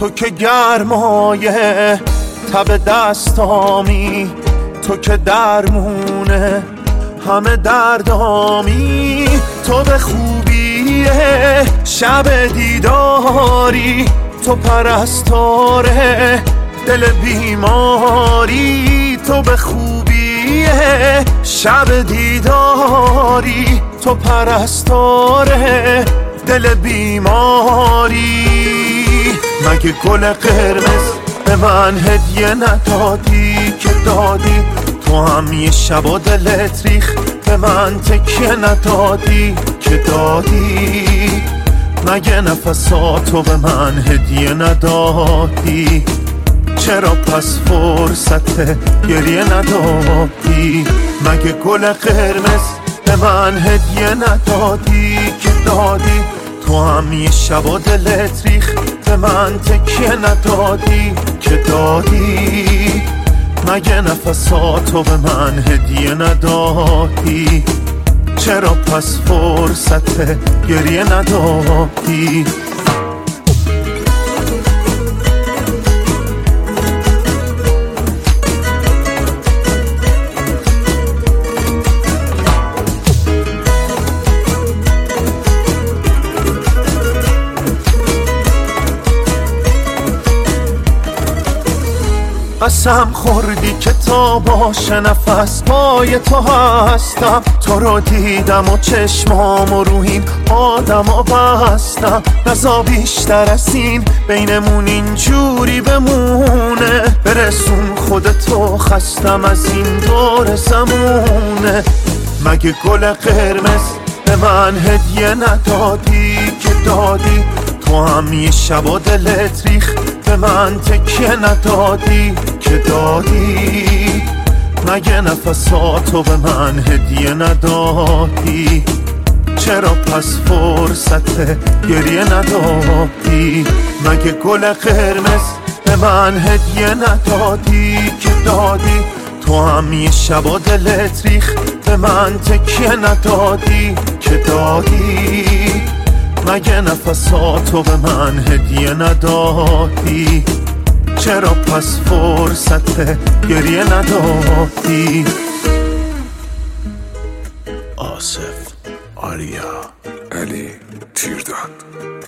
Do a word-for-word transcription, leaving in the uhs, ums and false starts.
تو که گرمایه تب دستامی، تو که درمونه همه دردامی، تو به خوبیه شب دیداری، تو پرستاره دل بیماری، تو به خوبیه شب دیداری، تو پرستاره دل بیماری. مگه گل قرمز به من هدیه ندادی که دادی؟ تو هم یه شب و دلت ریخ به من تکیه ندادی که دادی؟ مگه نفساتو به من هدیه ندادی؟ چرا پس فرصت گریه ندادی؟ مگه گل قرمز به من هدیه ندادی که دادی؟ تو هم یه شب و دلت ریخ به من تکیه ندادی که دادی؟ مگه نفساتو به من هدیه ندادی؟ چرا پس فرصت گریه ندادی؟ قسم خوردی که تا باشه نفس پای تو هستم، تو رو دیدم و چشمام و رو این آدم و بستم. نزا بیشتر از این بینمون اینجوری بمونه، برسون خودتو خستم از این دور زمونه. مگه گل قرمز به من هدیه ندادی که دادی؟ تو هم یه شب و دلت ریخ به من تکیه ندادی که دادی؟ مگه نفساتو به من هدیه ندادی؟ چرا پس فرصت گریه ندادی؟ مگه گل قرمز به من هدیه ندادی که دادی؟ تو هم یه شب و دلت ریخ به من تکیه ندادی که دادی؟ مگه نفساتو به من هدیه ندادی؟ چرا پس فرصت گریه ندادی؟ آصف، آریا، علی تیرداد.